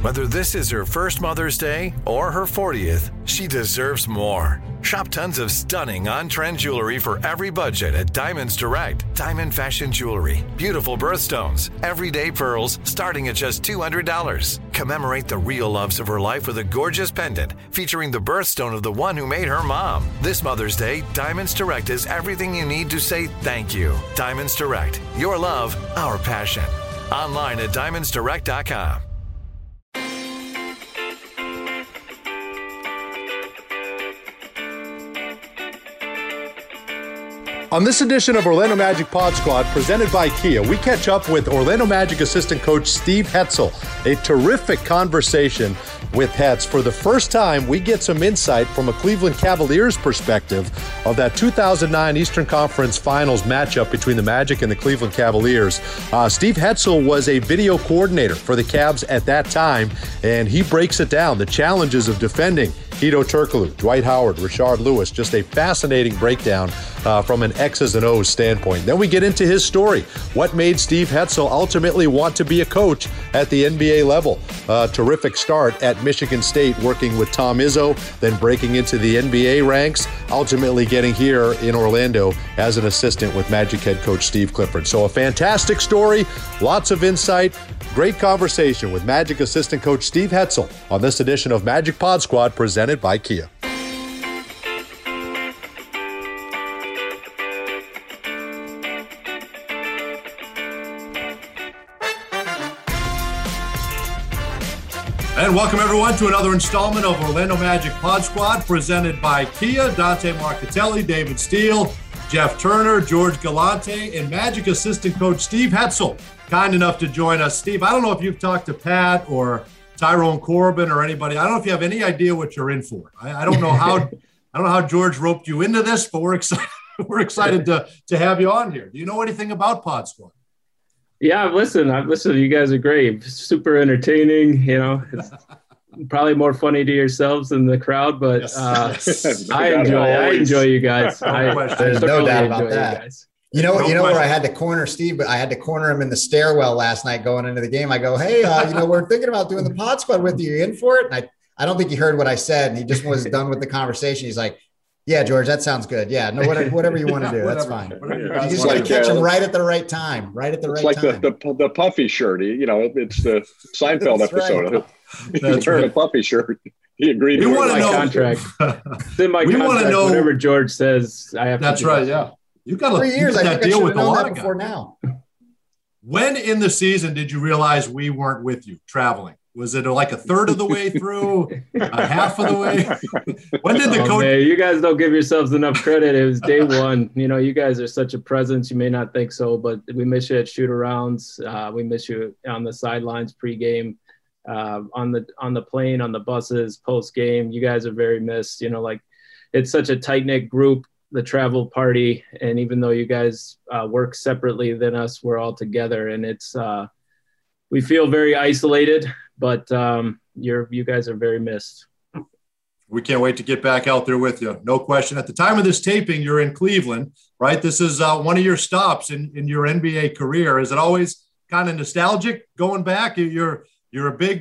Whether this is her first Mother's Day or her 40th, she deserves more. Shop tons of stunning on-trend jewelry for every budget at Diamonds Direct. Diamond fashion jewelry, beautiful birthstones, everyday pearls starting at just $200. Commemorate the real loves of her life with a gorgeous pendant featuring the birthstone of the one who made her mom. This Mother's Day, Diamonds Direct is everything you need to say thank you. Diamonds Direct. Your love, our passion. Online at diamondsdirect.com. On this edition of Orlando Magic Pod Squad, presented by Kia, we catch up with Orlando Magic assistant coach Steve Hetzel. A terrific conversation with Hetz. For the first time, we get some insight from a Cleveland Cavaliers perspective of that 2009 Eastern Conference Finals matchup between the Magic and the Cleveland Cavaliers. Steve Hetzel was a video coordinator for the Cavs at that time, and he breaks it down, the challenges of defending Hedo Turkoglu, Dwight Howard, Rashard Lewis. Just a fascinating breakdown from an X's and O's standpoint. Then we get into his story. What made Steve Hetzel ultimately want to be a coach at the NBA level? Terrific start at Michigan State working with Tom Izzo, then breaking into the NBA ranks, ultimately getting here in Orlando as an assistant with Magic head coach Steve Clifford. So a fantastic story, lots of insight. Great conversation with Magic assistant coach Steve Hetzel on this edition of Magic Pod Squad presented by Kia. And welcome everyone to another installment of Orlando Magic Pod Squad presented by Kia. Dante Marchitelli, David Steele, Jeff Turner, George Galante, and Magic assistant coach Steve Hetzel. Kind enough to join us. Steve, I don't know if you've talked to Pat or Tyrone Corbin or anybody. I don't know if you have any idea what you're in for. I don't know how George roped you into this, but we're excited. We're excited to have you on here. Do you know anything about Pod Squad? Yeah, I've listened. You guys are great. Super entertaining. You know, it's probably more funny to yourselves than the crowd, but yes. I enjoy you guys. There's no doubt about that. You know where I had to corner Steve, but I had to corner him in the stairwell last night going into the game. I go, hey, we're thinking about doing the Pod Squad with you. You in for it? And I don't think he heard what I said, and he just was done with the conversation. He's like, yeah, George, that sounds good. Yeah, no, whatever you want to do, that's fine. You just got to catch him right at the right time, It's like the puffy shirt. It's the Seinfeld episode. Right. He's wearing a puffy shirt. He agreed to my contract. It's in my contract. Whatever George says, I have to do. That's right, yeah. You got 3 years. I think I should have known that before now. When in the season did you realize we weren't with you traveling? Was it like a third of the way through, a half of the way? When did the coach? Man, you guys don't give yourselves enough credit. It was day one. You guys are such a presence. You may not think so, but we miss you at shoot-arounds. We miss you on the sidelines pregame, on the plane, on the buses, post-game. You guys are very missed. It's such a tight-knit group, the travel party, and even though you guys work separately than us, we're all together, and it's we feel very isolated, but you guys are very missed. We can't wait to get back out there with you. No question. At the time of this taping, you're in Cleveland, right? This is one of your stops in your NBA career. Is it always kind of nostalgic going back? You're a big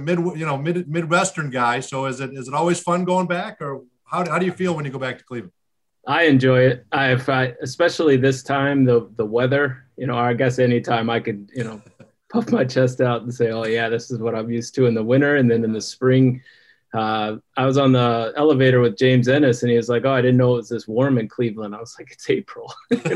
Midwestern guy, so is it always fun going back, or how do you feel when you go back to Cleveland? I enjoy it. Especially this time, the weather. I guess anytime I could, puff my chest out and say, oh yeah, this is what I'm used to in the winter. And then in the spring, I was on the elevator with James Ennis, and he was like, oh, I didn't know it was this warm in Cleveland. I was like, it's April.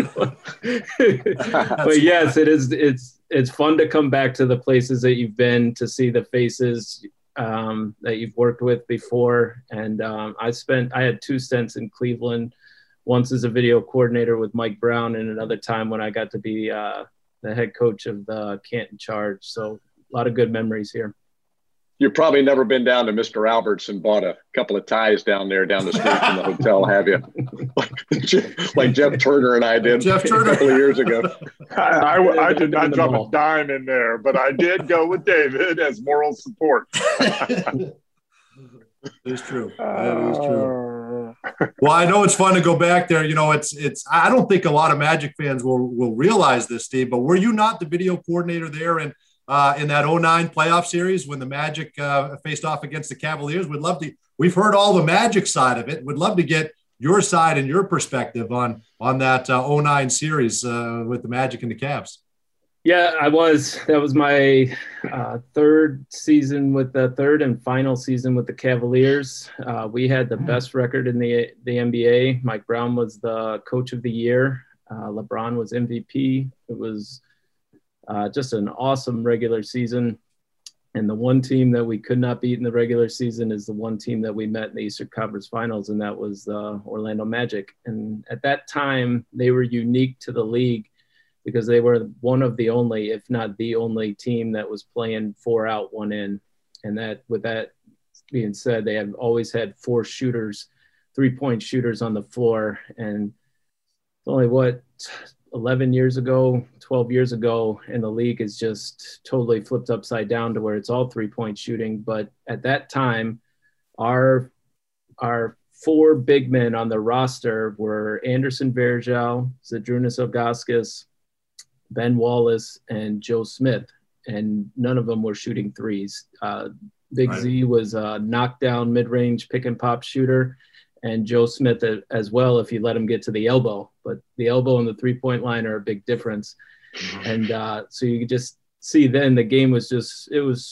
But yes, it is. It's fun to come back to the places that you've been, to see the faces that you've worked with before. And I had 2 stints in Cleveland, once as a video coordinator with Mike Brown, and another time when I got to be the head coach of the Canton Charge. So a lot of good memories here. You've probably never been down to Mr. Albert's and bought a couple of ties down the street from the hotel, have you? like Jeff Turner and I did a couple of years ago. I did not drop a dime in there, but I did go with David as moral support. That is true. That is true. Well, I know it's fun to go back there. It's. I don't think a lot of Magic fans will realize this, Steve. But were you not the video coordinator there in in that 2009 playoff series when the Magic faced off against the Cavaliers. We've heard all the Magic side of it. We'd love to get your side and your perspective on that 2009 series with the Magic and the Cavs. Yeah, That was my third and final season with the Cavaliers. We had the best record in the NBA. Mike Brown was the coach of the year. LeBron was MVP. It was just an awesome regular season. And the one team that we could not beat in the regular season is the one team that we met in the Eastern Conference Finals, and that was the Orlando Magic. And at that time, they were unique to the league because they were one of the only, if not the only team that was playing 4 out, 1 in. And that, with that being said, they have always had 4 shooters, 3-point shooters on the floor. And only 11 years ago, 12 years ago, and the league is just totally flipped upside down to where it's all 3-point shooting. But at that time, our 4 big men on the roster were Anderson Varejao, Zydrunas Ilgauskas, Ben Wallace, and Joe Smith, and none of them were shooting threes. Big Z was a knockdown mid-range pick-and-pop shooter, and Joe Smith as well if you let him get to the elbow. But the elbow and the 3-point line are a big difference. And so you could just see then the game was it was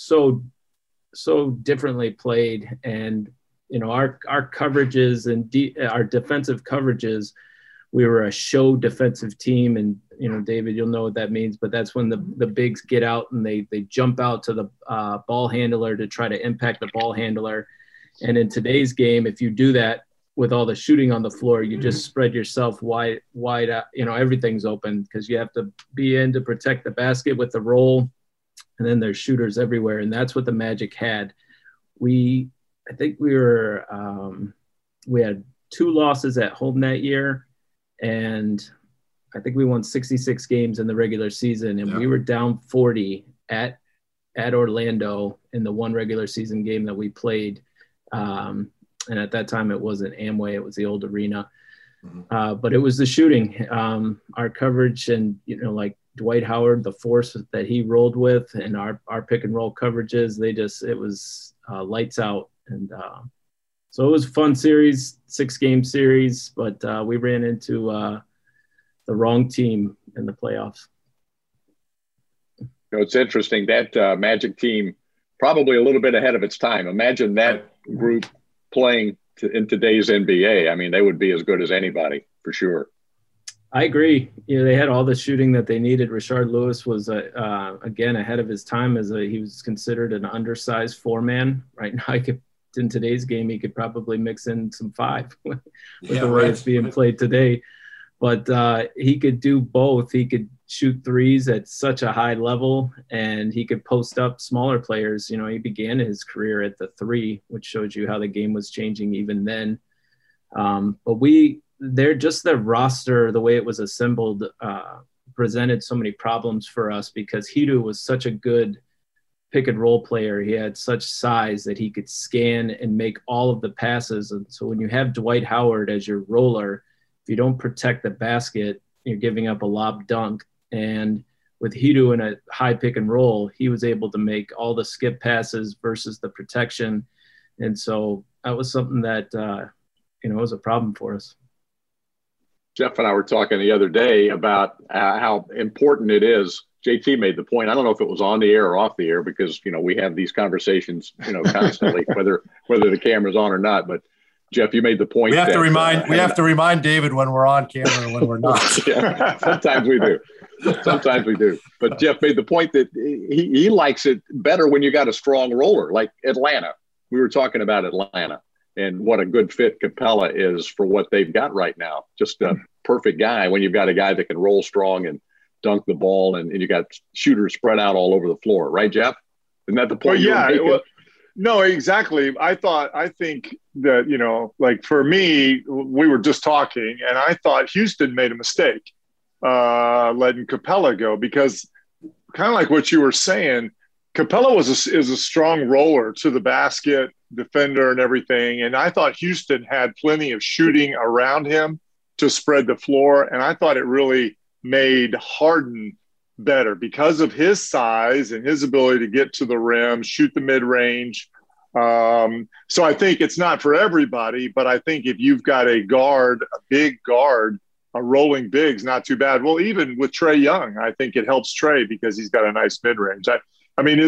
so differently played. And, you know, our coverages and our defensive coverages, we were a show defensive team. And, you know, David, you'll know what that means, but that's when the bigs get out and they jump out to the ball handler to try to impact the ball handler. And in today's game, if you do that with all the shooting on the floor, you just spread yourself wide out. You know, everything's open because you have to be in to protect the basket with the roll. And then there's shooters everywhere. And that's what the Magic had. I think we had 2 losses at home that year. And I think we won 66 games in the regular season, and we were down 40 at Orlando in the one regular season game that we played. And at that time, it wasn't Amway; it was the old arena. But it was the shooting, our coverage, and like Dwight Howard, the force that he rolled with, and our pick and roll coverages. It was lights out, and so it was a fun series, 6-game series. But we ran into the wrong team in the playoffs. It's interesting that Magic team probably a little bit ahead of its time. Imagine that group playing in today's NBA. I mean, they would be as good as anybody for sure. I agree. They had all the shooting that they needed. Rashard Lewis was again ahead of his time he was considered an undersized 4-man. Right now, in today's game, he could probably mix in some 5 with the way it's being played today. But he could do both. He could shoot threes at such a high level, and he could post up smaller players. He began his career at the 3, which shows you how the game was changing even then. But their roster, the way it was assembled, presented so many problems for us because Hedo was such a good pick and roll player. He had such size that he could scan and make all of the passes. And so when you have Dwight Howard as your roller, if you don't protect the basket, you're giving up a lob dunk. And with Hedo in a high pick and roll, he was able to make all the skip passes versus the protection. And so that was something that, was a problem for us. Jeff and I were talking the other day about how important it is. JT made the point. I don't know if it was on the air or off the air because, we have these conversations, constantly, whether the camera's on or not. But Jeff, you made the point. We have to remind David when we're on camera and when we're not. Sometimes we do. But Jeff made the point that he likes it better when you got a strong roller like Atlanta. We were talking about Atlanta and what a good fit Capella is for what they've got right now. Just a perfect guy when you've got a guy that can roll strong and dunk the ball and you got shooters spread out all over the floor. Right, Jeff? Isn't that the point? No, exactly. I think that, like for me, we were just talking and I thought Houston made a mistake letting Capella go because kind of like what you were saying, Capella is a strong roller to the basket, defender and everything. And I thought Houston had plenty of shooting around him to spread the floor. And I thought it really made Harden better because of his size and his ability to get to the rim, shoot the mid-range. So I think it's not for everybody, but I think if you've got a big guard, a rolling big's not too bad. Well, even with Trae Young, I think it helps Trae because he's got a nice mid-range. I mean,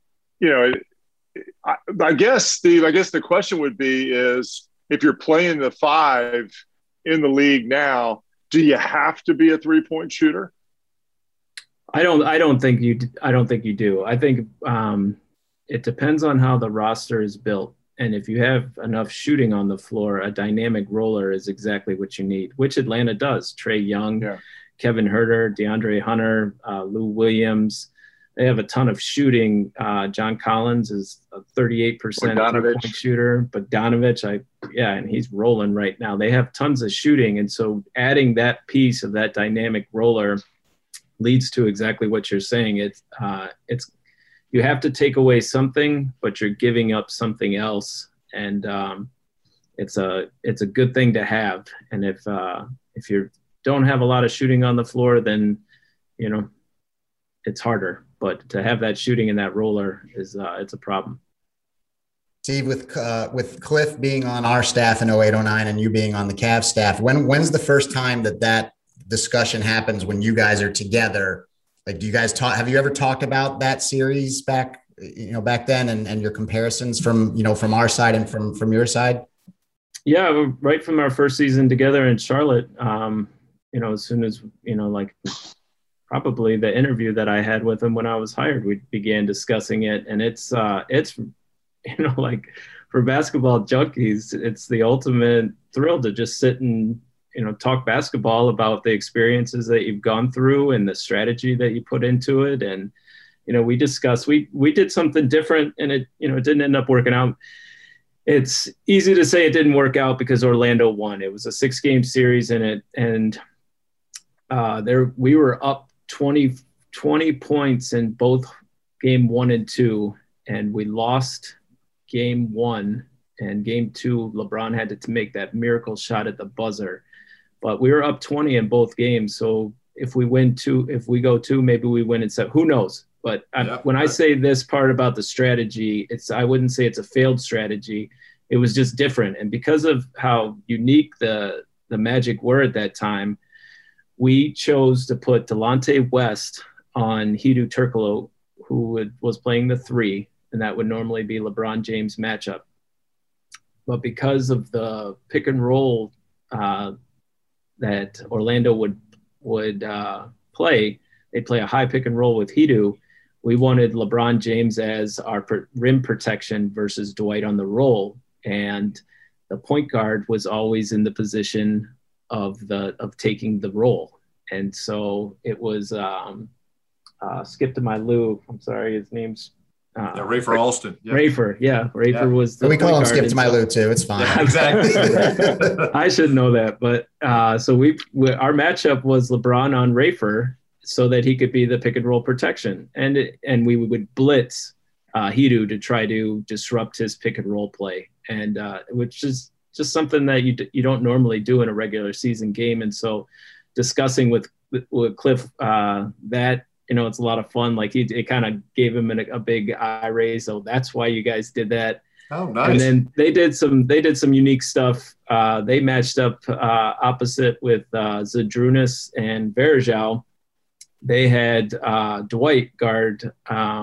I guess, Steve, the question would be is if you're playing the 5 in the league now, do you have to be a 3-point shooter? I don't think you do. I think it depends on how the roster is built. And if you have enough shooting on the floor, a dynamic roller is exactly what you need, which Atlanta does. Trae Young, Kevin Huerter, DeAndre Hunter, Lou Williams. They have a ton of shooting. John Collins is a 38% three-point shooter. Bogdanovich, and he's rolling right now. They have tons of shooting. And so adding that piece of that dynamic roller leads to exactly what you're saying. It's you have to take away something, but you're giving up something else. And it's a good thing to have. And if you don't have a lot of shooting on the floor, then, it's harder. But to have that shooting in that roller is it's a problem. Steve, with Cliff being on our staff in 08-09 and you being on the Cavs staff, when's the first time that discussion happens when you guys are together? Like, do you guys have you ever talked about that series back then and your comparisons from our side and from your side? Yeah, right from our first season together in Charlotte, as soon as, probably the interview that I had with him when I was hired, we began discussing it. And it's for basketball junkies, it's the ultimate thrill to just sit and, talk basketball about the experiences that you've gone through and the strategy that you put into it. And, we discussed, we did something different and it didn't end up working out. It's easy to say it didn't work out because Orlando won. It was a 6-game series and we were up 20 points in both game 1 and 2, and we lost game 1, and game 2, LeBron had to make that miracle shot at the buzzer, but we were up 20 in both games. So if we go 2, maybe we win in 7, who knows? But when I say this part about the strategy, I wouldn't say it's a failed strategy. It was just different. And because of how unique the Magic were at that time, we chose to put Delonte West on Hedo Turkoglu, who was playing the 3, and that would normally be LeBron James matchup. But because of the pick and roll that Orlando would play, they'd play a high pick and roll with Hedo. We wanted LeBron James as our rim protection versus Dwight on the roll, and the point guard was always in the position of taking the role. And so it was skip to my Lou. I'm sorry, his name's Rafer Alston. Yeah. Rafer was the we call him Skip to my Lou too. It's fine. Yeah, exactly. I should know that. But so our matchup was LeBron on Rafer so that he could be the pick and roll protection. And we would blitz Hedo to try to disrupt his pick and roll play. And which is just something that you don't normally do in a regular season game. And so discussing with Cliff that, it's a lot of fun. Like it kind of gave him a big eye raise. So that's why you guys did that. Oh, nice. And then they did some unique stuff. They matched up opposite with Zydrunas and Varejao. They had Dwight guard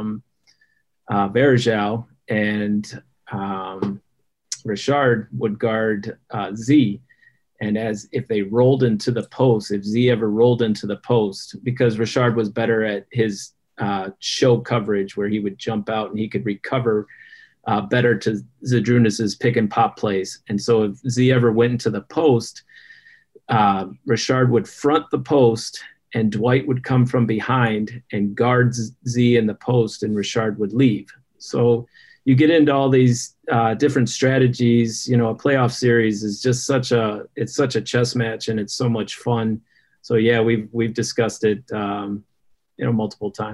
Varejao, and Richard would guard Z. And as if they rolled into the post, if Z ever rolled into the post, because Richard was better at his show coverage where he would jump out and he could recover better to Zydrunas' pick and pop plays. And so if Z ever went into the post, Richard would front the post and Dwight would come from behind and guard Z in the post, and Richard would leave. So you get into all these different strategies. A playoff series is just such a chess match, and it's so much fun. So yeah, we've discussed it, multiple times.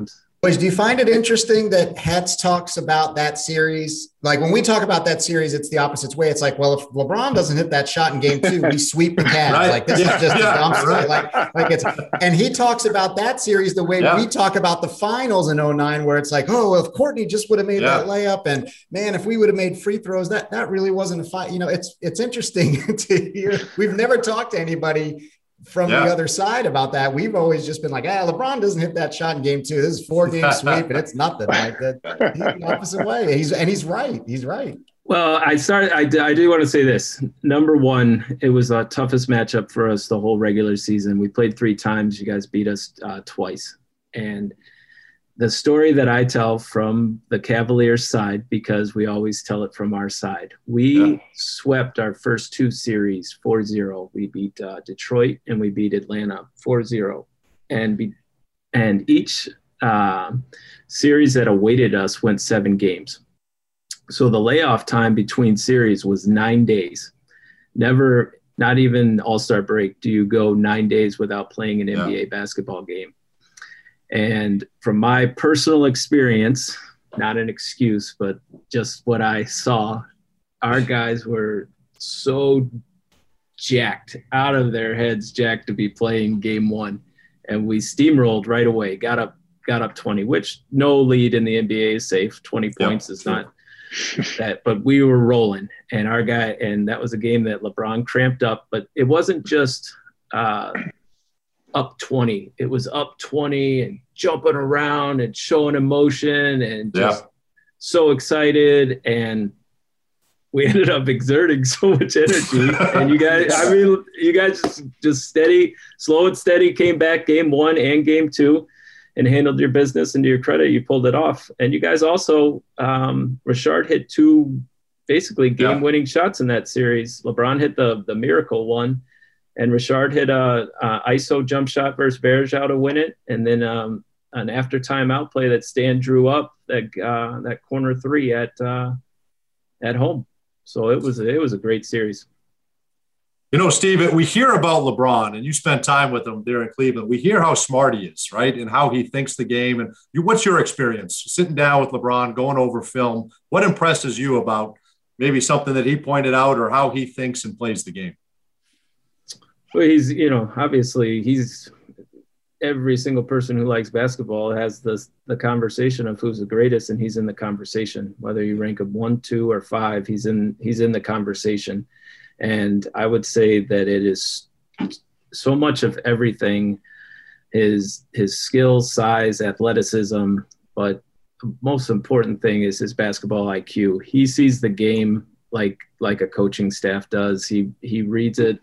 Boys, do you find it interesting that Hetz talks about that series? Like when we talk about that series, it's the opposite way. It's like, well, if LeBron doesn't hit that shot in game 2, we sweep the Cavs. Right. Like this is just a dumpster. Like it's, and he talks about that series the way we talk about the finals in 2009, where it's like, oh, well, if Courtney just would have made that layup, and man, if we would have made free throws, that really wasn't a fight. You know, it's interesting to hear. We've never talked to anybody from the other side about that. We've always just been like, LeBron doesn't hit that shot in game 2. This is 4-game sweep, and it's nothing like that. He's the opposite way. He's right. He's right. Well, I do want to say this. Number one, it was the toughest matchup for us the whole regular season. We played 3 times. You guys beat us twice. And the story that I tell from the Cavaliers side, because we always tell it from our side, we swept our first 2 series 4-0. We beat Detroit and we beat Atlanta 4-0. And each series that awaited us went 7 games. So the layoff time between series was 9 days. Never, not even All-Star break, do you go 9 days without playing an NBA basketball game. And from my personal experience, not an excuse, but just what I saw, our guys were so jacked, out of their heads jacked to be playing game 1. And we steamrolled right away, got up 20, which no lead in the NBA is safe. 20 points is not that, but we were rolling. And our guy, and that was a game that LeBron cramped up, but it wasn't just up 20. It was up 20 and jumping around and showing emotion and just so excited. And we ended up exerting so much energy. And you guys just steady, slow and steady came back game 1 and game 2 and handled your business. And to your credit, you pulled it off. And you guys also, Richard hit 2 basically game-winning shots in that series. LeBron hit the miracle one. And Richard hit a ISO jump shot versus Bergeau to win it, and then an after timeout play that Stan drew up that corner 3 at home. So it was a great series. You know, Steve, we hear about LeBron, and you spent time with him there in Cleveland. We hear how smart he is, right, and how he thinks the game. And what's your experience sitting down with LeBron, going over film? What impresses you about maybe something that he pointed out or how he thinks and plays the game? Well, he's, obviously he's every single person who likes basketball has the conversation of who's the greatest, and he's in the conversation. Whether you rank him 1, 2, or 5, he's in the conversation. And I would say that it is so much of everything, his skill, size, athleticism, but the most important thing is his basketball IQ. He sees the game like a coaching staff does. He reads it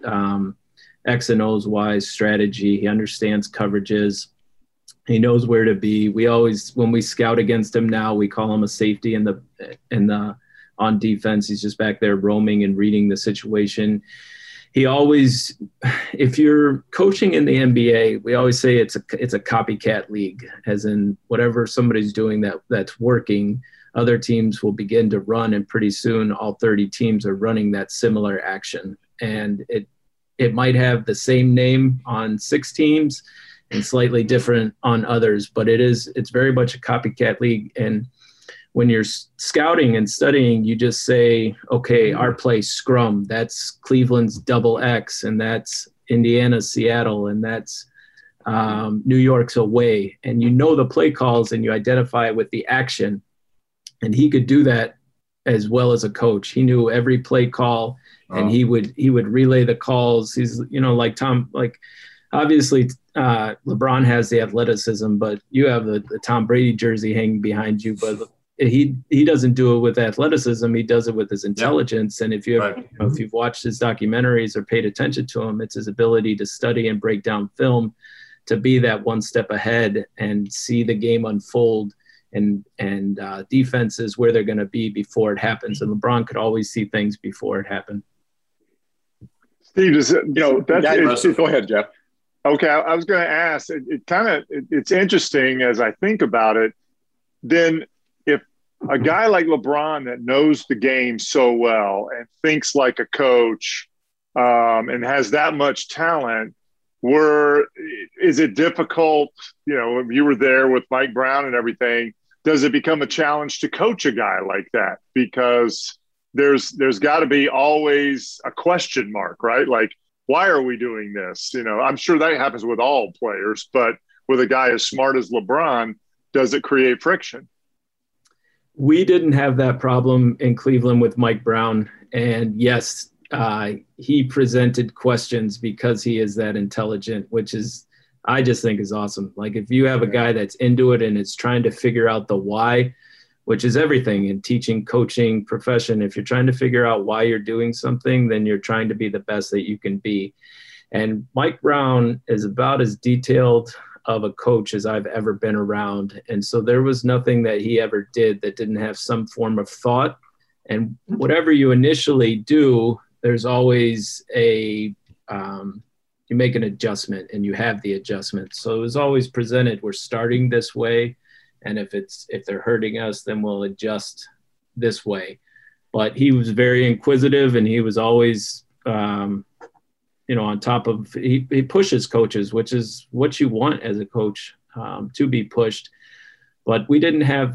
X and O's wise strategy. He understands coverages. He knows where to be. We always, when we scout against him now, we call him a safety in the on defense. He's just back there roaming and reading the situation. He always, if you're coaching in the NBA, we always say it's a copycat league, as in whatever somebody's doing that's working, other teams will begin to run, and pretty soon all 30 teams are running that similar action. And it might have the same name on 6 teams and slightly different on others, but it's very much a copycat league. And when you're scouting and studying, you just say, okay, our play scrum, that's Cleveland's double X, and that's Indiana's Seattle, and that's New York's away. And you know the play calls and you identify it with the action. And he could do that as well as a coach. He knew every play call, and he would relay the calls. He's, like Tom, obviously LeBron has the athleticism, but you have the Tom Brady jersey hanging behind you, but he doesn't do it with athleticism. He does it with his intelligence. And if if you've watched his documentaries or paid attention to him, it's his ability to study and break down film, to be that one step ahead and see the game unfold, and defenses where they're going to be before it happens. And LeBron could always see things before it happened. Steve, go ahead, Jeff. Okay, I was going to ask. It's interesting as I think about it. Then, if a guy like LeBron that knows the game so well and thinks like a coach, and has that much talent, is it difficult? You know, you were there with Mike Brown and everything. Does it become a challenge to coach a guy like that? Because there's got to be always a question mark, right? Like, why are we doing this? You know, I'm sure that happens with all players, but with a guy as smart as LeBron, does it create friction? We didn't have that problem in Cleveland with Mike Brown. And yes, he presented questions because he is that intelligent, which is, I just think is awesome. Like if you have a guy that's into it and is trying to figure out the why, which is everything in teaching, coaching, profession. If you're trying to figure out why you're doing something, then you're trying to be the best that you can be. And Mike Brown is about as detailed of a coach as I've ever been around. And so there was nothing that he ever did that didn't have some form of thought. And whatever you initially do, there's always you make an adjustment and you have the adjustment. So it was always presented, we're starting this way. And if they're hurting us, then we'll adjust this way. But he was very inquisitive and he was always, on top of, he pushes coaches, which is what you want as a coach, to be pushed. But we didn't have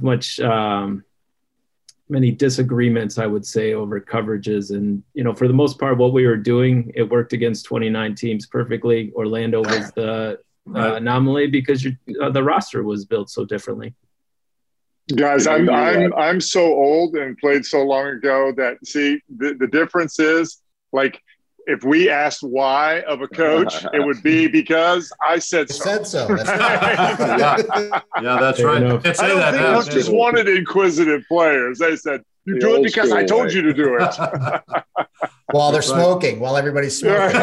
many disagreements, I would say, over coverages. And, for the most part, what we were doing, it worked against 29 teams perfectly. Orlando was the anomaly because the roster was built so differently. Guys, I'm so old and played so long ago that, see, the difference is, like, if we asked why of a coach, it would be because I said so. Said so. That's right. Yeah, that's right. I don't think coaches wanted inquisitive players. They said, you do it because I told you to do it. While they're smoking, while everybody's smoking.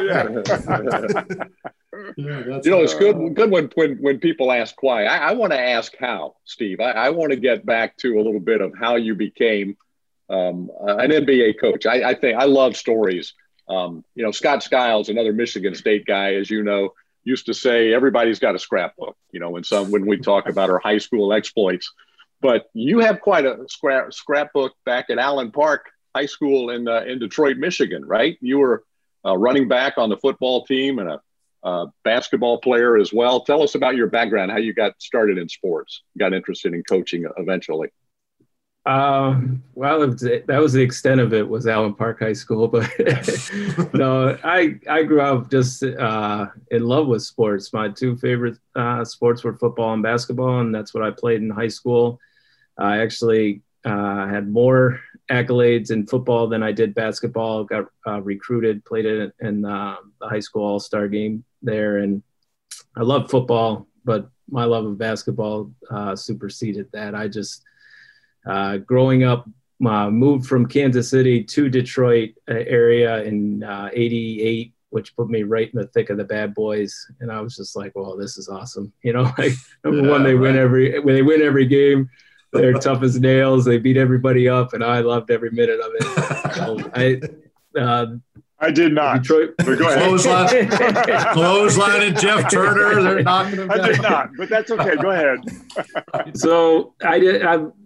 It's good when people ask why. I want to ask how, Steve. I want to get back to a little bit of how you became an NBA coach. I think I love stories. Scott Skiles, another Michigan State guy, as you know, used to say everybody's got a scrapbook, when we talk about our high school exploits. But you have quite a scrapbook back at Allen Park High School in Detroit, Michigan, right? You were running back on the football team and a basketball player as well. Tell us about your background, how you got started in sports, got interested in coaching eventually. That was the extent of it, was Allen Park High School. But no, I grew up just in love with sports. My two favorite sports were football and basketball, and that's what I played in high school. I actually had more accolades in football than I did basketball. Got recruited, played in the high school all-star game there, and I love football, but my love of basketball superseded that. I just growing up, moved from Kansas City to Detroit area in '88, which put me right in the thick of the bad boys, and I was just like, "Well, this is awesome!" Like number one, they win every game. They're tough as nails. They beat everybody up, and I loved every minute of it. So I did not. Detroit, but go ahead. Clothesline and Jeff Turner. They're knocking him down. I did not, but that's okay. Go ahead. So I did.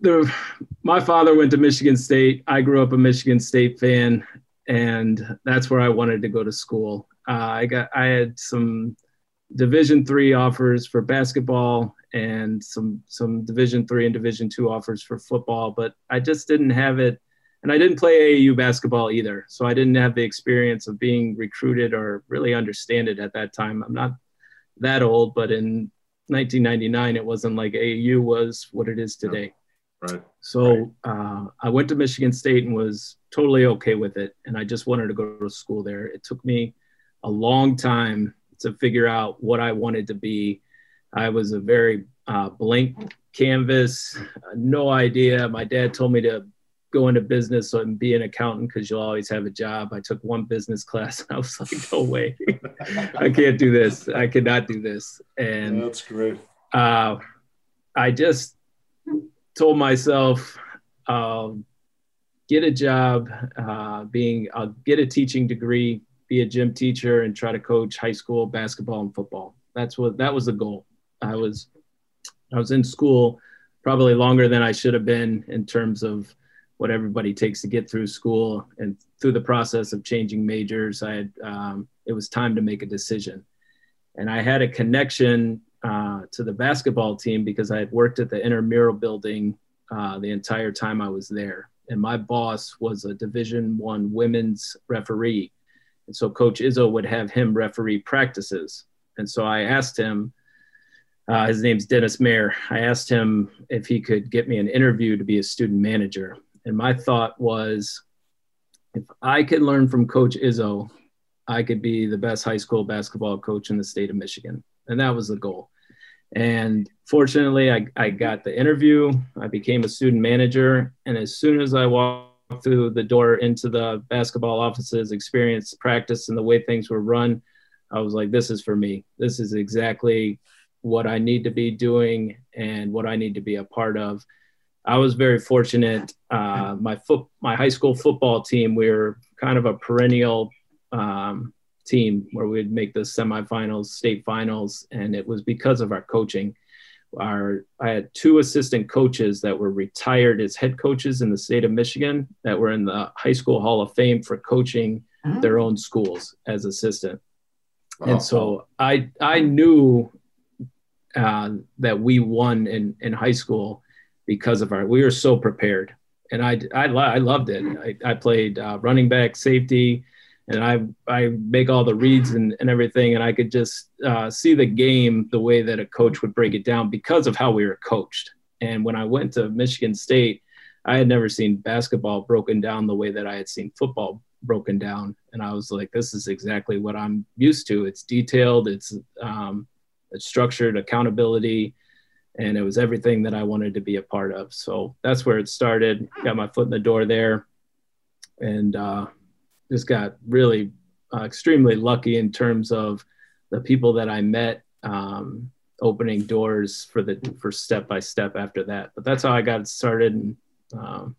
My father went to Michigan State. I grew up a Michigan State fan, and that's where I wanted to go to school. I had some Division III offers for basketball and some Division III and Division II offers for football, but I just didn't have it. And I didn't play AAU basketball either. So I didn't have the experience of being recruited or really understand it at that time. I'm not that old, but in 1999, it wasn't like AAU was what it is today. Right. So I went to Michigan State and was totally okay with it. And I just wanted to go to school there. It took me a long time to figure out what I wanted to be. I was a very blank canvas, no idea. My dad told me to go into business and be an accountant because you'll always have a job. I took one business class and I was like, no way. I can't do this. I cannot do this. And that's great. I just told myself, get a job, I'll get a teaching degree, be a gym teacher, and try to coach high school basketball and football. That was the goal. I was in school probably longer than I should have been in terms of what everybody takes to get through school, and through the process of changing majors, it was time to make a decision. And I had a connection to the basketball team because I had worked at the intramural building the entire time I was there. And my boss was a Division I women's referee. And so Coach Izzo would have him referee practices. And so I asked him, his name's Dennis Mayer. I asked him if he could get me an interview to be a student manager. And my thought was, if I could learn from Coach Izzo, I could be the best high school basketball coach in the state of Michigan. And that was the goal. And fortunately, I got the interview. I became a student manager. And as soon as I walked through the door into the basketball offices, experienced practice and the way things were run, I was like, this is for me. This is exactly what I need to be doing and what I need to be a part of. I was very fortunate. My high school football team, we were kind of a perennial team where we'd make the semifinals, state finals, and it was because of our coaching. I had 2 assistant coaches that were retired as head coaches in the state of Michigan that were in the High School Hall of Fame for coaching their own schools as assistant. Oh. And so I knew that we won in high school because of we were so prepared, and I loved it. I played running back, safety, and I make all the reads and everything, and I could just see the game the way that a coach would break it down because of how we were coached. And when I went to Michigan State, I had never seen basketball broken down the way that I had seen football broken down, and I was like, this is exactly what I'm used to. It's detailed, it's structured, accountability, and it was everything that I wanted to be a part of. So that's where it started. Got my foot in the door there, and just got really extremely lucky in terms of the people that I met, opening doors for step by step after that. But that's how I got started. And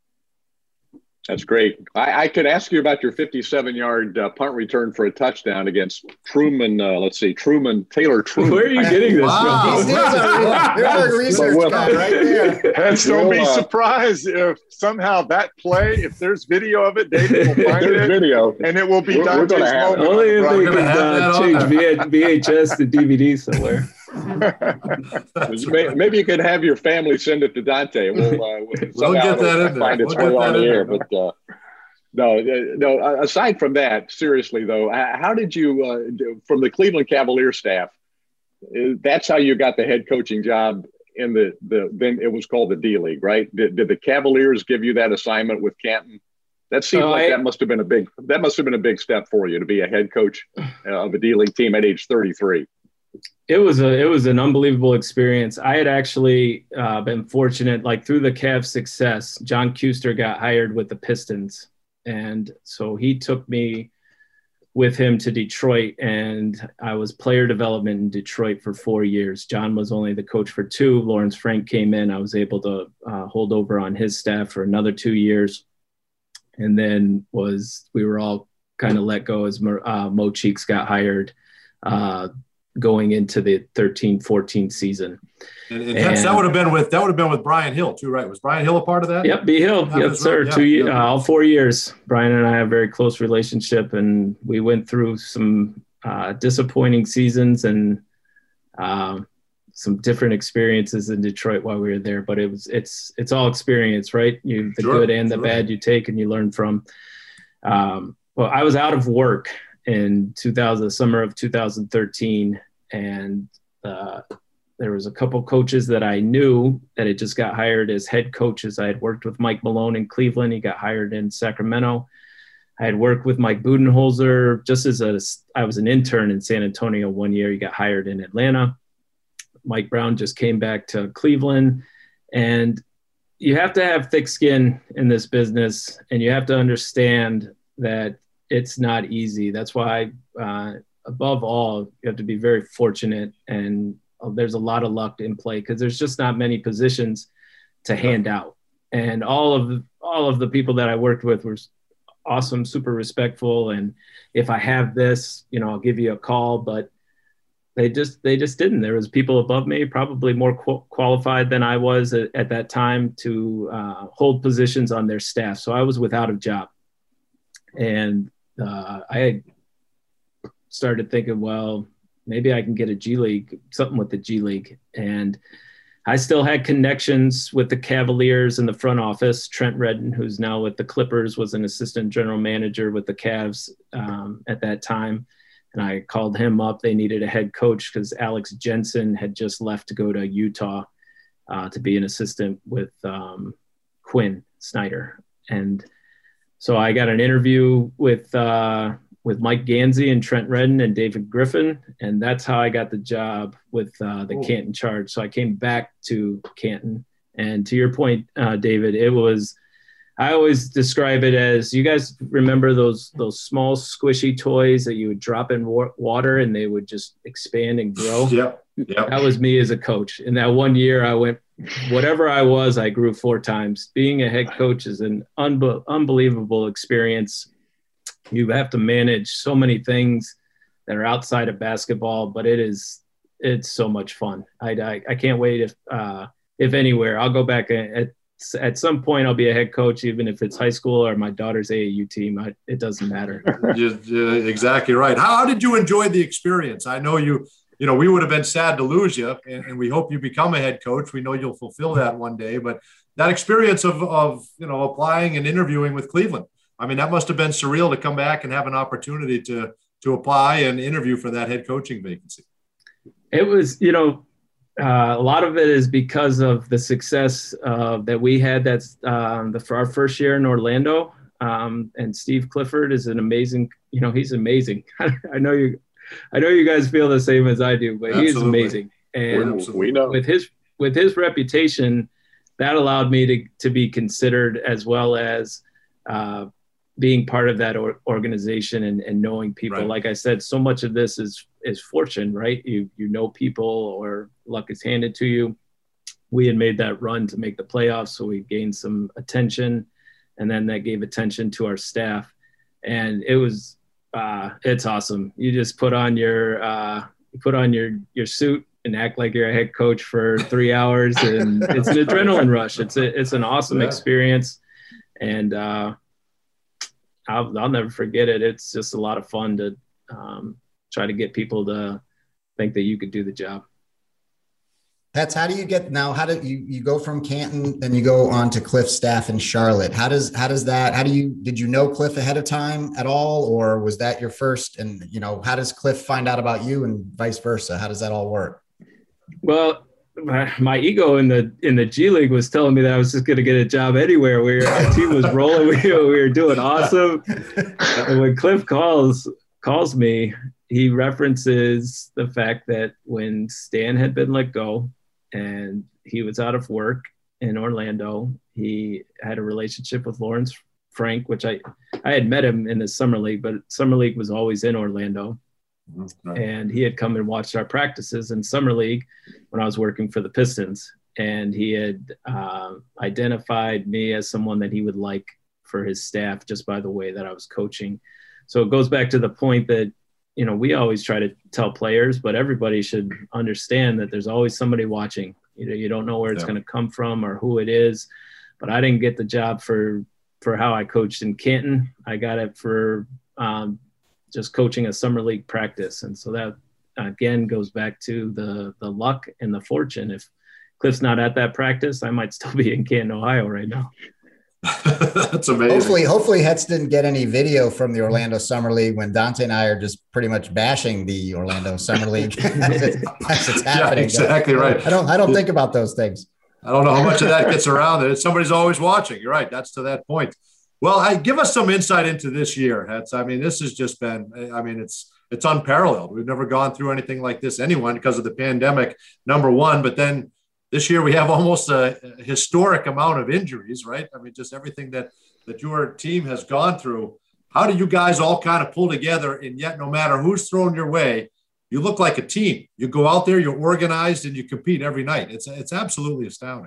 that's great. I could ask you about your 57-yard punt return for a touchdown against Truman. Taylor Truman. Where are you getting this from? You're a research guy right there. Hence, don't be surprised if somehow that play, if there's video of it, David will find it. Video. And it will be Dante's moment. Only if they can change VHS to DVD somewhere. Maybe you could have your family send it to Dante. We'll get that in there. Find it on the air. But no. Aside from that, seriously though, how did you, from the Cleveland Cavaliers staff, that's how you got the head coaching job in the then it was called the D League, right? Did the Cavaliers give you that assignment with Canton? That seems that must have been a big step for you to be a head coach of a D League team at age 33. It was an unbelievable experience. I had actually been fortunate, like through the Cavs' success, John Kuester got hired with the Pistons. And so he took me with him to Detroit, and I was player development in Detroit for 4 years. John was only the coach for 2. Lawrence Frank came in. I was able to hold over on his staff for another 2 years. And then we were all kind of let go as Mo Cheeks got hired going into the 13-14 season. And that would have been with Brian Hill too, right? Was Brian Hill a part of that? Yep, B. Hill. Yes, sir. Right. 2 years, all 4 years. Brian and I have a very close relationship, and we went through some disappointing seasons and some different experiences in Detroit while we were there. But it's all experience, right? The good and the bad you take and you learn from. Well, I was out of work in the summer of 2013, and there was a couple coaches that I knew that had just got hired as head coaches. I had worked with Mike Malone in Cleveland. He got hired in Sacramento. I had worked with Mike Budenholzer I was an intern in San Antonio 1 year. He got hired in Atlanta. Mike Brown just came back to Cleveland, and you have to have thick skin in this business, and you have to understand that it's not easy. That's why, above all, you have to be very fortunate, and there's a lot of luck in play because there's just not many positions to hand out. And all of the people that I worked with were awesome, super respectful. And if I have this, I'll give you a call, but they just didn't. There was people above me, probably more qualified than I was at that time to hold positions on their staff. So I was without a job. And I had started thinking, well, maybe I can get a G League, something with the G League. And I still had connections with the Cavaliers in the front office. Trent Redden, who's now with the Clippers, was an assistant general manager with the Cavs at that time. And I called him up. They needed a head coach because Alex Jensen had just left to go to Utah to be an assistant with Quinn Snyder. And so I got an interview with Mike Gansey and Trent Redden and David Griffin. And that's how I got the job with the Canton Charge. So I came back to Canton. And to your point, David, I always describe it as, you guys remember those small squishy toys that you would drop in water and they would just expand and grow? Yep. That was me as a coach. In that 1 year, I went, whatever I was, I grew 4 times. Being a head coach is an unbelievable experience. You have to manage so many things that are outside of basketball, but it's so much fun. I can't wait if anywhere. I'll go back at some point. I'll be a head coach, even if it's high school or my daughter's AAU team. It doesn't matter. Exactly right. How did you enjoy the experience? I know we would have been sad to lose you, and we hope you become a head coach. We know you'll fulfill that one day, but that experience of applying and interviewing with Cleveland, I mean, that must have been surreal to come back and have an opportunity to apply and interview for that head coaching vacancy. It was, a lot of it is because of the success that we had. That's for our first year in Orlando. And Steve Clifford is an amazing, he's amazing. I know you guys feel the same as I do, but Absolutely. He is amazing. And we know with his reputation, that allowed me to be considered, as well as being part of that organization and knowing people. Right. Like I said, so much of this is fortune, right? You know people, or luck is handed to you. We had made that run to make the playoffs, so we gained some attention, and then that gave attention to our staff. And it was it's awesome. You just put on your suit and act like you're a head coach for 3 hours, and it's an adrenaline rush. It's an awesome experience, and I'll never forget it. It's just a lot of fun to try to get people to think that you could do the job. How do you go from Canton, then you go on to Cliff's staff in Charlotte? Did you know Cliff ahead of time at all, or was that your first? And, how does Cliff find out about you and vice versa? How does that all work? Well, my ego in the G League was telling me that I was just going to get a job anywhere. Our team was rolling. We were doing awesome. And when Cliff calls me, he references the fact that when Stan had been let go and he was out of work in Orlando, he had a relationship with Lawrence Frank, which I had met him in the summer league, but summer league was always in Orlando. Right. And he had come and watched our practices in summer league when I was working for the Pistons. And he had identified me as someone that he would like for his staff just by the way that I was coaching. So it goes back to the point that, we always try to tell players, but everybody should understand that there's always somebody watching. You don't know where it's going to come from or who it is. But I didn't get the job for how I coached in Canton. I got it for just coaching a summer league practice. And so that, again, goes back to the luck and the fortune. If Cliff's not at that practice, I might still be in Canton, Ohio right now. That's amazing. Hopefully Hetz didn't get any video from the Orlando Summer League when Dante and I are just pretty much bashing the Orlando Summer League as it's happening. Yeah, exactly right. I don't think about those things. I don't know how much of that gets around it. Somebody's always watching. You're right. That's to that point. Well, give us some insight into this year, Hetz. I mean, this has just been, it's unparalleled. We've never gone through anything like this, anyone, because of the pandemic, number one. But then this year we have almost a historic amount of injuries, right? I mean, just everything that your team has gone through. How do you guys all kind of pull together? And yet, no matter who's thrown your way, you look like a team. You go out there, you're organized, and you compete every night. It's absolutely astounding.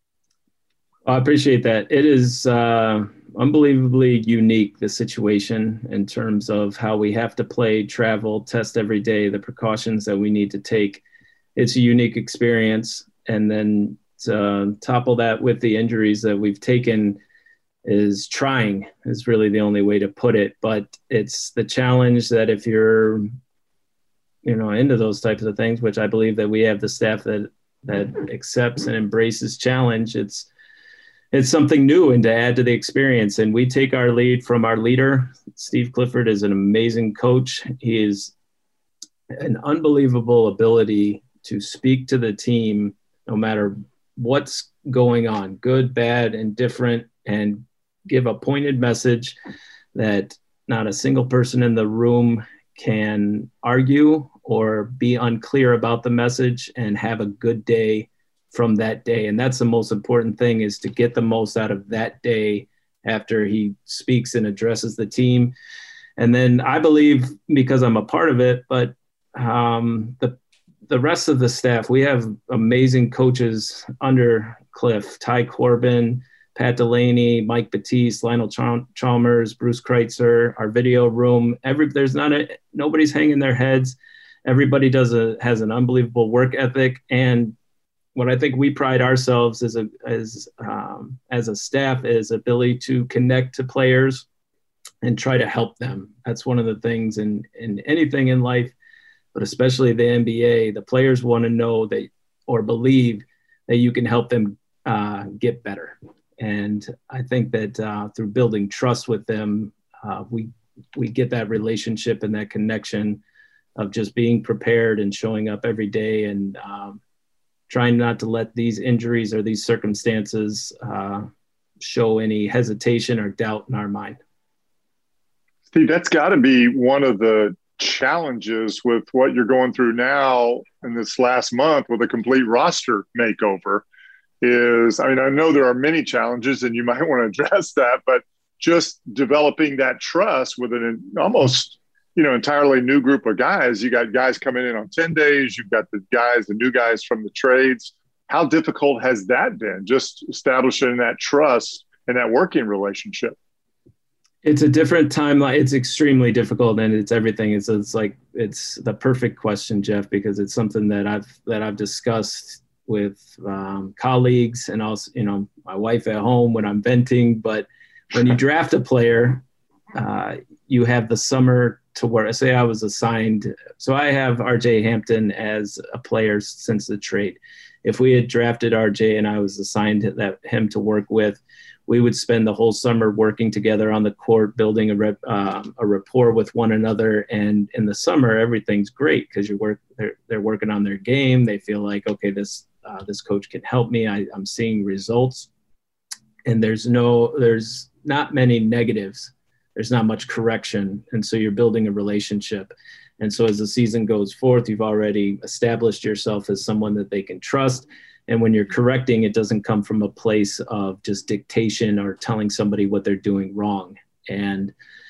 I appreciate that. It is unbelievably unique, the situation, in terms of how we have to play, travel, test every day, the precautions that we need to take. It's a unique experience. And then to topple that with the injuries that we've taken is really the only way to put it. But it's the challenge that if you're into those types of things, which I believe that we have the staff that accepts and embraces challenge. It's something new and to add to the experience. And we take our lead from our leader. Steve Clifford is an amazing coach. He is an unbelievable ability to speak to the team no matter what's going on, good, bad, and different, and give a pointed message that not a single person in the room can argue or be unclear about the message and have a good day from that day. And that's the most important thing, is to get the most out of that day after he speaks and addresses the team. And then I believe, because I'm a part of it, but the rest of the staff, we have amazing coaches under Cliff: Ty Corbin, Pat Delaney, Mike Batiste, Lionel Chalmers, Bruce Kreitzer, our video room. Nobody's hanging their heads. Everybody has an unbelievable work ethic. And what I think we pride ourselves as a staff is ability to connect to players and try to help them. That's one of the things in anything in life, but especially the NBA. The players want to know that, or believe that you can help them get better. And I think that through building trust with them, we get that relationship and that connection of just being prepared and showing up every day, and trying not to let these injuries or these circumstances show any hesitation or doubt in our mind. Steve, that's got to be one of the challenges with what you're going through now in this last month with a complete roster makeover. I know there are many challenges and you might want to address that, but just developing that trust with an almost, entirely new group of guys. You got guys coming in on 10 days. You've got the new guys from the trades. How difficult has that been, just establishing that trust and that working relationship? It's a different timeline. It's extremely difficult, and it's everything. It's the perfect question, Jeff, because it's something that I've discussed with colleagues, and also, my wife at home when I'm venting. But when you draft a player, you have the summer to work. Say I was assigned, so I have RJ Hampton as a player since the trade. If we had drafted RJ and I was assigned him to work with, we would spend the whole summer working together on the court, building a rapport with one another. And in the summer, everything's great because they're working on their game. They feel like, okay, this coach can help me. I'm seeing results, and there's not many negatives. There's not much correction. And so you're building a relationship. And so as the season goes forth, you've already established yourself as someone that they can trust. And when you're correcting, it doesn't come from a place of just dictation or telling somebody what they're doing wrong. And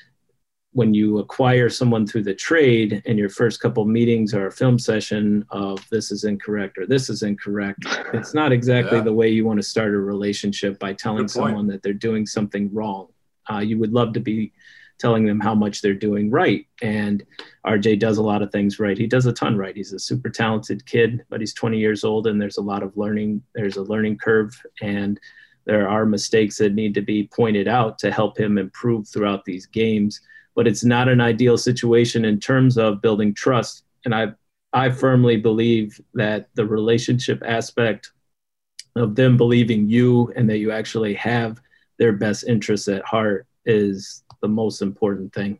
when you acquire someone through the trade and your first couple meetings are a film session of this is incorrect or this is incorrect, it's not exactly the way you want to start a relationship, by telling someone that they're doing something wrong. You would love to be telling them how much they're doing right. And RJ does a lot of things right. He does a ton right. He's a super talented kid, but he's 20 years old, and there's a lot of learning. There's a learning curve, and there are mistakes that need to be pointed out to help him improve throughout these games. But it's not an ideal situation in terms of building trust. And I firmly believe that the relationship aspect of them believing you and that you actually have their best interests at heart is the most important thing.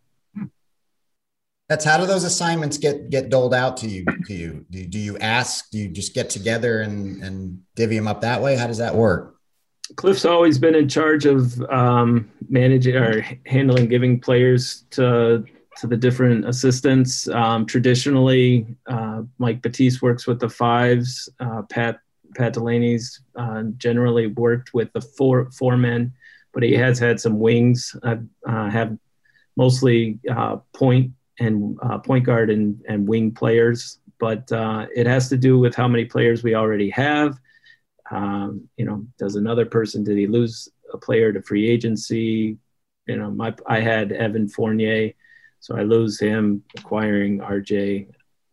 That's how do those assignments get doled out to you? Do you ask? Do you just get together and divvy them up that way? How does that work? Cliff's always been in charge of managing or handling, giving players to the different assistants. Traditionally, Mike Batiste works with the fives. Pat Delaney's generally worked with the four men, but he has had some wings. Have mostly point guard and wing players, but it has to do with how many players we already have. Did he lose a player to free agency? I had Evan Fournier, so I lose him. Acquiring RJ,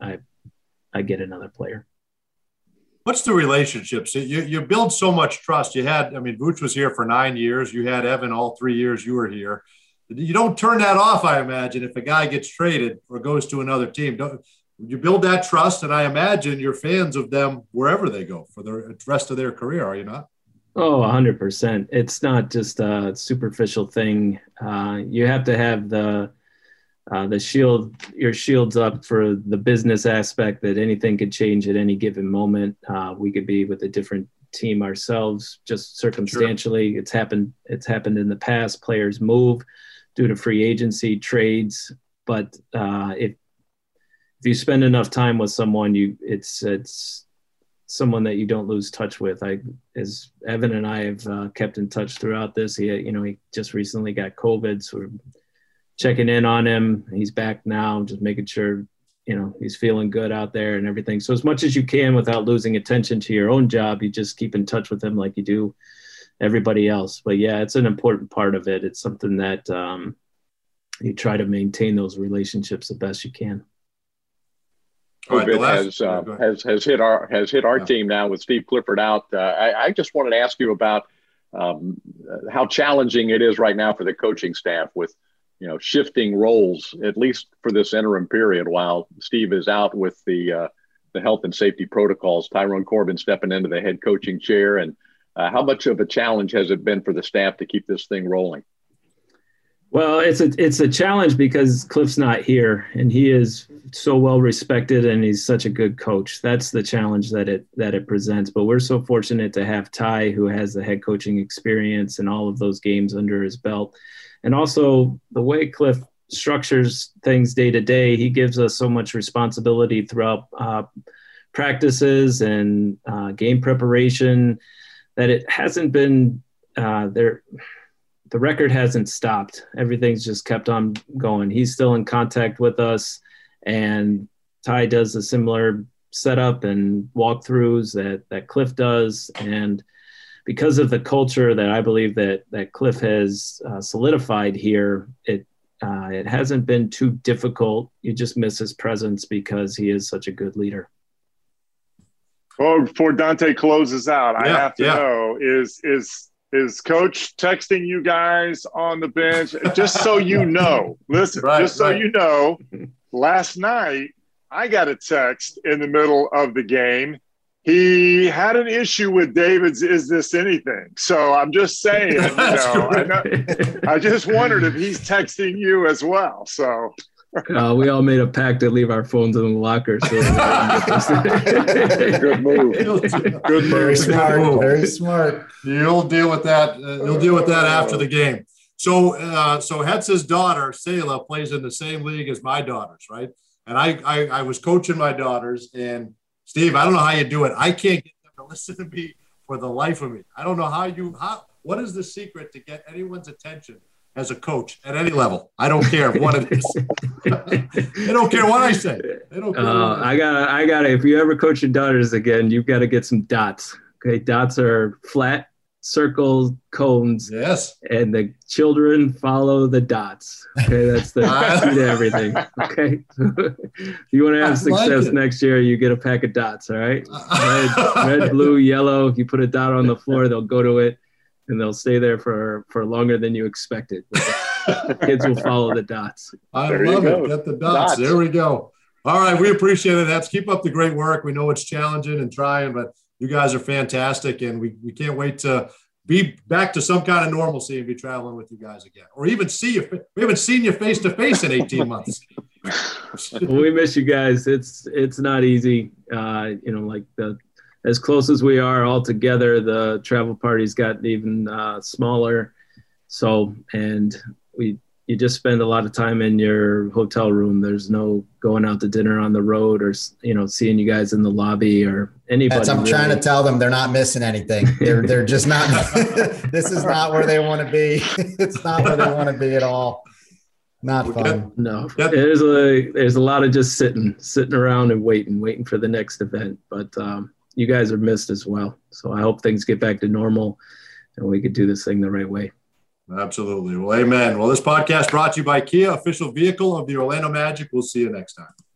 I get another player. What's the relationship? So you build so much trust. Vooch was here for 9 years. You had Evan all 3 years you were here. You don't turn that off, I imagine, if a guy gets traded or goes to another team. you build that trust, and I imagine you're fans of them wherever they go for the rest of their career, are you not? Oh, 100%. It's not just a superficial thing. You have to have the shield, your shields up for the business aspect that anything could change at any given moment. We could be with a different team ourselves, just circumstantially. Sure. It's happened in the past. Players move due to free agency, trades. But if you spend enough time with someone, it's someone that you don't lose touch with. As Evan and I have kept in touch throughout this. He just recently got COVID, so we're checking in on him. He's back now, just making sure he's feeling good out there and everything. So as much as you can without losing attention to your own job, you just keep in touch with him like you do everybody else. But yeah, it's an important part of it. It's something that you try to maintain those relationships the best you can. COVID has hit our team now with Steve Clifford out. I just wanted to ask you about how challenging it is right now for the coaching staff with shifting roles, at least for this interim period while Steve is out with the health and safety protocols. Tyrone Corbin stepping into the head coaching chair, and how much of a challenge has it been for the staff to keep this thing rolling? Well, it's a challenge because Cliff's not here, and he is so well respected, and he's such a good coach. That's the challenge that it presents. But we're so fortunate to have Ty, who has the head coaching experience and all of those games under his belt, and also the way Cliff structures things day to day. He gives us so much responsibility throughout practices and game preparation that it hasn't been there. The record hasn't stopped. Everything's just kept on going. He's still in contact with us, and Ty does a similar setup and walkthroughs that Cliff does. And because of the culture that I believe that Cliff has solidified here, it hasn't been too difficult. You just miss his presence because he is such a good leader. Well, before Dante closes out, I have to know, is Coach texting you guys on the bench? Just so you know, listen, you know, last night I got a text in the middle of the game. He had an issue with David's "Is This Anything?" So I'm just saying, I just wondered if he's texting you as well. So we all made a pact to leave our phones in the locker. So good move. Good move. Very smart. Very smart. You'll deal with that. You'll deal with that after the game. So Hetz's daughter, Selah, plays in the same league as my daughters, right? And I was coaching my daughters, and Steve, I don't know how you do it. I can't get them to listen to me for the life of me. I don't know what is the secret to get anyone's attention as a coach at any level? I don't care what it is. They don't care what I say. They don't care. I got it. If you ever coach your daughters again, you've got to get some dots. Okay. Dots are flat, circles, cones. Yes. And the children follow the dots. Okay. That's the key to everything. Okay. If you want to have success next year, you get a pack of dots. All right. Red, blue, yellow. If you put a dot on the floor, they'll go to it. And they'll stay there for longer than you expected. Kids will follow the dots. I love it. Get the dots. There we go. All right. We appreciate it. Let's keep up the great work. We know it's challenging and trying, but you guys are fantastic. And we can't wait to be back to some kind of normalcy and be traveling with you guys again. Or even see you. We haven't seen you face to face in 18 months. Well, we miss you guys. It's not easy. As close as we are all together, the travel party's gotten even smaller. So, and you just spend a lot of time in your hotel room. There's no going out to dinner on the road or, seeing you guys in the lobby or anybody. I'm trying to tell them they're not missing anything. They're just not, this is not where they want to be. It's not where they want to be at all. Not fun. No, there's a lot of just sitting around and waiting for the next event. But, you guys are missed as well. So I hope things get back to normal and we could do this thing the right way. Absolutely. Well, amen. Well, this podcast brought to you by Kia, official vehicle of the Orlando Magic. We'll see you next time.